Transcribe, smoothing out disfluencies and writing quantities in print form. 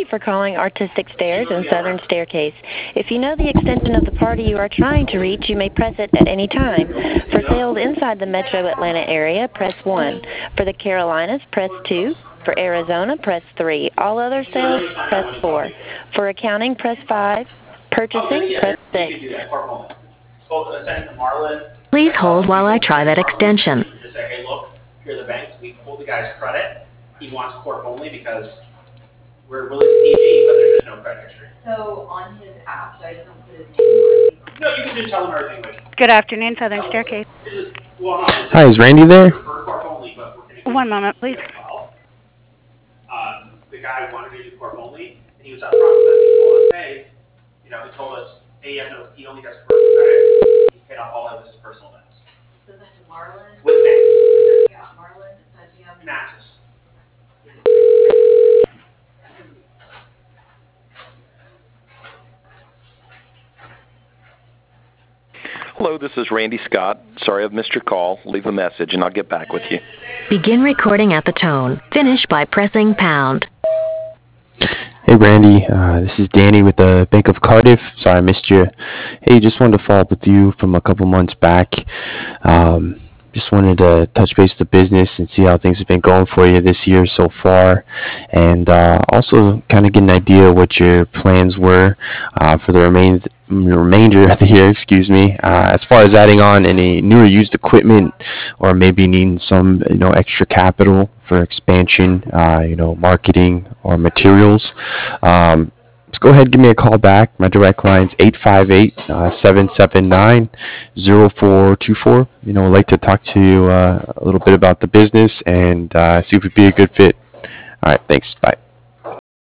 you for calling Artistic Stairs and Southern Staircase. If you know the extension of the party you are trying to reach, you may press it at any time. For sales inside the metro Atlanta area, press 1. For the Carolinas, press 2. For Arizona, press 3. All other sales, press 4. For accounting, press 5. Purchasing, press 6. Please hold while I try that extension. Just say, hey, look, here are the banks. We pulled the guy's credit. He wants corp only because we're willing to PG, but there's no credit history. So on his app, so I just don't put his name. No, you can just tell him everything. Like, Good afternoon, Southern Staircase. Hi, is Randy there? One moment, please. The guy wanted to do corp only, and he was upfront with us. He told us, hey, he told us, hey, he only does commercial credit. He's paid off all of his personal debts. So that's Marlon? With banks. Yeah, Marlon, GM. Maxis. Hello, this is Randy Scott. Sorry I've missed your call. Leave a message and I'll get back with you. Begin recording at the tone. Finish by pressing pound. Hey Randy, this is Danny with the Bank of Cardiff. Sorry I missed you. Hey, just wanted to follow up with you from a couple months back. Just wanted to touch base with the business and see how things have been going for you this year so far, and also kind of get an idea what your plans were for the remainder of the year, as far as adding on any new or used equipment, or maybe needing some extra capital for expansion, marketing or materials. Just go ahead and give me a call back. My direct line's 858-779-0424. I'd like to talk to you a little bit about the business and see if it'd be a good fit. All right, thanks. Bye.